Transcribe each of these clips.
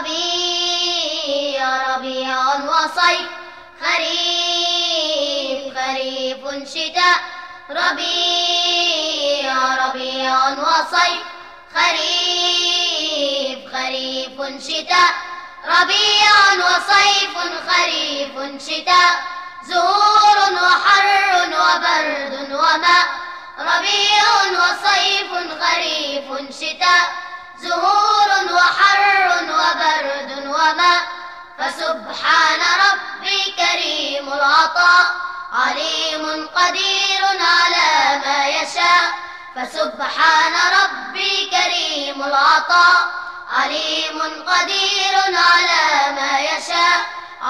ربيع وصيف خريف شتاء ربيع وصيف خريف شتاء ربيع وصيف خريف شتاء زهور وحر وبرد وماء ربيع وصيف خريف شتاء زهور وحر وبرد وماء فسبحان ربي كريم العطاء عليم قدير على ما يشاء فسبحان ربي كريم العطاء عليم قدير على ما يشاء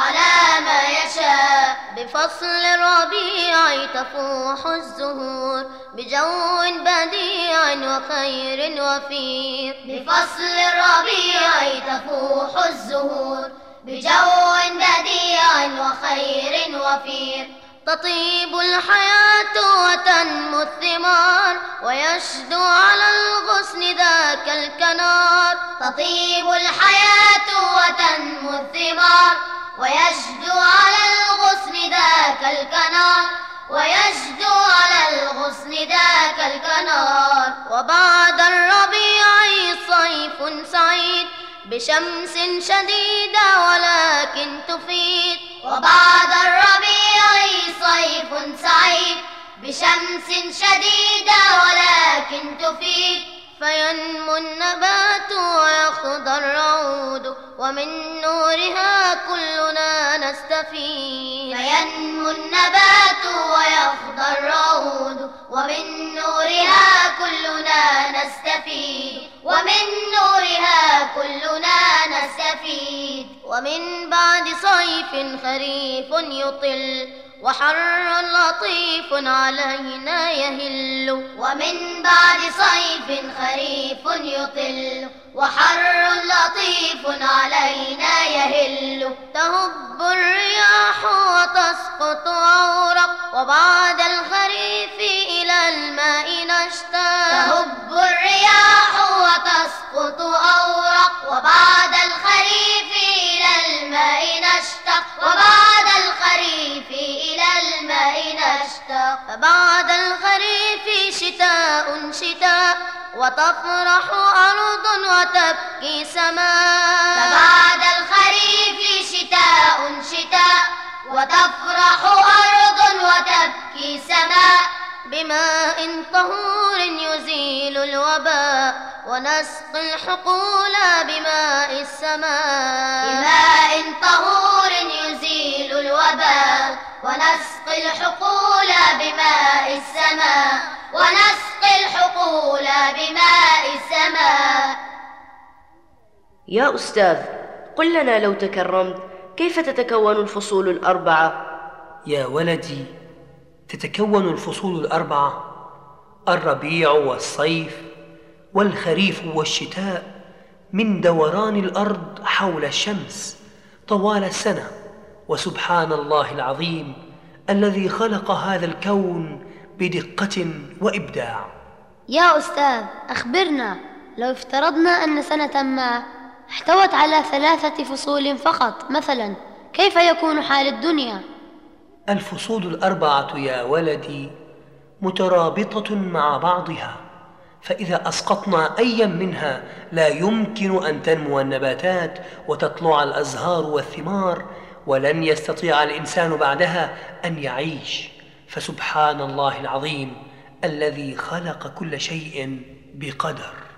بفصل الربيع تفوح الزهور بجو بديع وخير وفير بفصل الربيع تفوح الزهور بجو بديع وخير وفير تطيب الحياة وتنمو الثمار ويشدو على الغصن ذاك الكنار تطيب الحياة وتنمو الثمار ويشدو على الغصن ذاك الكنار ويشدو على الغصن ذاك الكنار وبعد الربيع صيف سعيد بشمس شديدة ولكن تفيد وبعد الربيع صيف سعيد بشمس شديدة ولكن تفيد فينمو النبات ويخضر العود ومن نورها كلنا نستفيد فينمو النبات ويخضر العود ومن نورها كلنا نستفيد ومن نورها كلنا نستفيد ومن بعد صيف خريف يطل وحر لطيف علينا يهل ومن بعد صيف خريف يطل وحر لطيف علينا يهل تهب الرياح وتسقط أورق وبعد الخريف إلى الماء نشتاق تهب الرياح وتسقط أورق وبعد الخريف إلى الماء نشتاق وبعد الخريف إلى الماء نشتاق فبعد الخريف شتاء وتفرح أرض وتبكي سماء فبعد الخريف شتاء وتفرح أرض وتبكي سماء بماء طهور يزيل الوباء ونسقي الحقول بماء السماء بماء طهور يزيل الوباء ونسقي الحقول بماء السماء ونسقي الحقول بماء السماء. يا أستاذ، قل لنا لو تكرمت كيف تتكون الفصول الأربعة؟ يا ولدي، تتكون الفصول الأربعة: الربيع والصيف والخريف والشتاء من دوران الأرض حول الشمس طوال السنة. وسبحان الله العظيم الذي خلق هذا الكون بدقة وإبداع. يا أستاذ، أخبرنا، لو افترضنا أن سنة ما احتوت على 3 فصول فقط مثلا، كيف يكون حال الدنيا؟ الفصول الأربعة يا ولدي مترابطة مع بعضها، فإذا أسقطنا أيا منها لا يمكن أن تنمو النباتات وتطلع الأزهار والثمار، ولن يستطيع الإنسان بعدها أن يعيش. فسبحان الله العظيم الذي خلق كل شيء بقدر.